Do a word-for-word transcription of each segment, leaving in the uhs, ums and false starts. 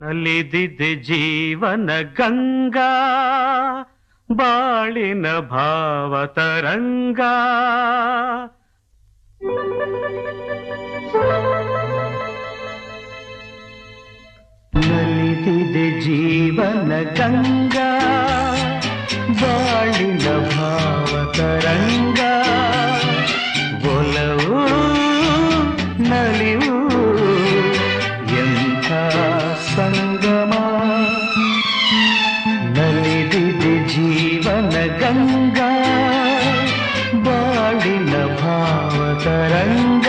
ನಲಿದಿದೆ ಜೀವನ ಗಂಗಾ ಬಾಳಿನ ಭಾವತರಂಗ ನಲಿದಿದೆ ಜೀವನ ಗಂಗಾ ಬಾಳಿನ ಭಾವತರಂಗ ಒಲವು ನಲಿವು ಎಂಥ ಸಂಗಮ ನಲಿದಿದೆ ಜೀವನ ಗಂಗಾ ಬಾಳಿನ ಭಾವತರಂಗ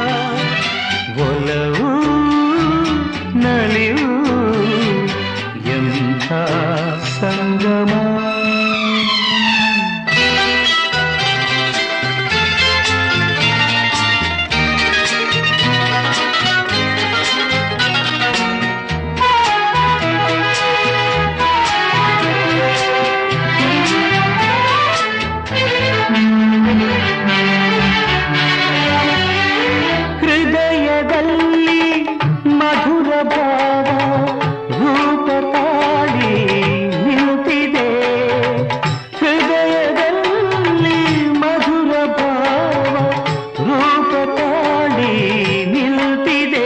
ಒಲವು ನಲಿವು ಎಂಥ ಸಂಗಮ ಹೃದಯದಲ್ಲಿ ಮಧುರ ಭಾವ ರೂಪ ತಾಳಿ ನಿಂತಿದೆ ಹೃದಯದಲ್ಲಿ ಮಧುರ ಭಾವ ರೂಪ ತಾಳಿ ನಿಂತಿದೆ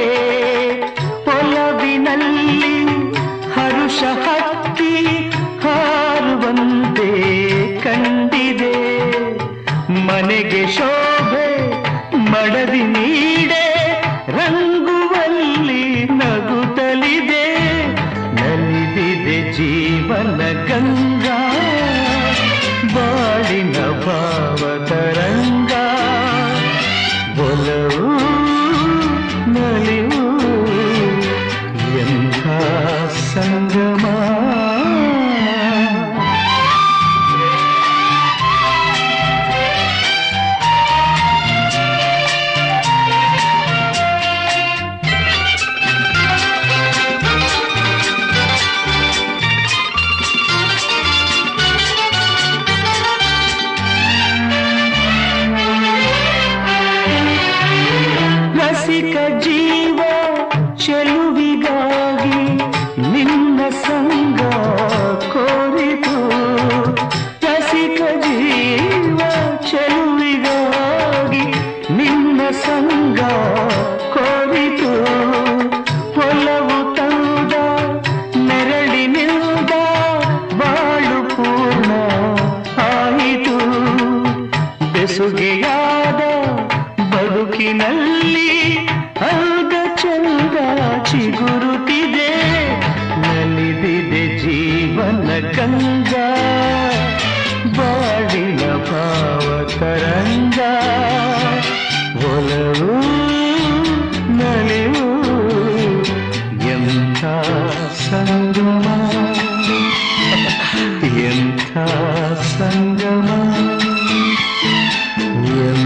ಒಲವಿನಲ್ಲಿ ಹರುಷ ಹತ್ತಿ ಹಾರುವಂತೆ ಕಂಡಿದೆ ಮನೆಗೆ ಶೋಭೆ ಮಡದಿ ನೀಡೆ ರಂಗುವಲ್ಲಿ ನಗುತ್ತಲಿದೆ ನಲಿದಿದೆ ಜೀವನ ಗಂಗಾ ಬಾಳಿನ ಭಾವತರಂಗ ಒಲವು ನಲಿವು ಎಂಥ ಸಂಗಮ ರಸಿಕ ಜೀವ ಚೆಲುವಿಗಾಗಿ ನಿನ್ನ ಸಂಗ ಕೋರಿತು ರಸಿಕ ಜೀವ ಚೆಲುವಿಗಾಗಿ ನಿನ್ನ ಸಂಗ ಕೋರಿತು ಒಲವು ತಂದ ನೆರಳಿನಿಂದ ಬಾಳು ಪೂರ್ಣ ಆಯಿತು ಬೆಸುಗೆಯಾದ ಬದುಕಿನಲ್ಲಿ ಆಗ ಚಂದ ಚಿಗುರುತ್ತಿದೆ ನಲಿದಿದೆ ಜೀವನ ಗಂಗಾ ಬಾಳಿನ ಭಾವತರಂಗ ಒಲವು ನಲಿವು ಎಂಥ ಸಂಗಮ ಎಂಥ ಸಂಗಮ